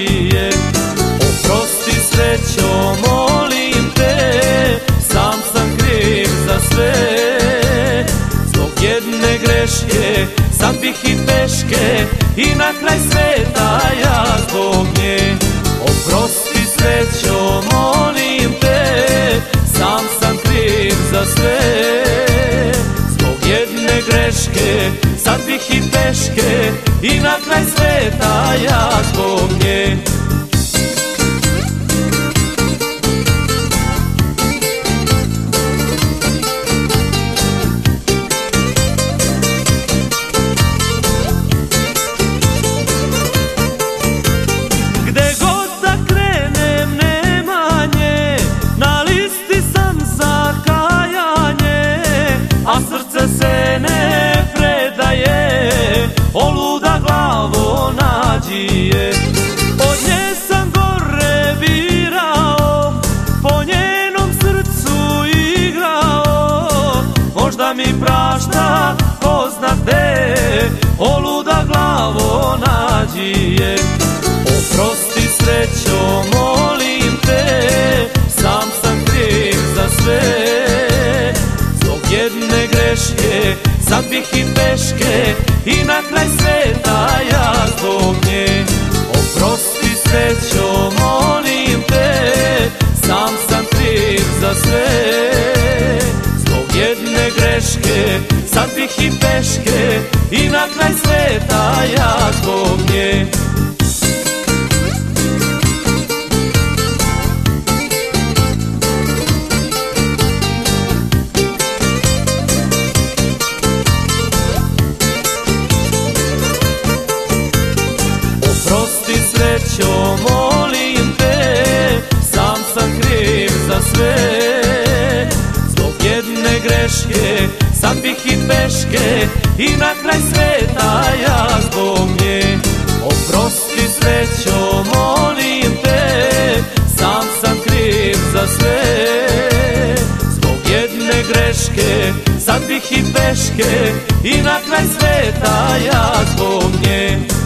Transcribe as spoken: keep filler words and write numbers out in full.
nađi je. Oprosti srećo, molim te, sam sam kriv za sve. Zbog jedne greške sad bih i peške i na kraj sveta ja zbog nje. Oprosti srećo, molim te, sam sam kriv za sve. Zbog jedne greške sad bih i peške i na kraj sveta ja zbog nje. A srce se ne predaje, o luda glavo nađi je. Od nje sam gore birao, po njenom srcu igrao. Možda mi prašta, ko zna gde, o luda glavo nađi je. Oprosti srećo, molim te, sam sam kriv za sve. Jedne greške sad bih i peške i na kraj sveta ja zbog nje. Oprosti srećo, molim te, sam sam kriv za sve. Zbog jedne greške sad bih i peške i na kraj sveta ja zbog nje. Oprosti srećo, molim te, sam sam kriv za sve. Zbog jedne greške sad bih i peške i na kraj sveta ja zbog nje. Oprosti srećo, molim te, sam sam kriv za sve. Zbog jedne greške sad bih i peške i na kraj sveta ja zbog nje.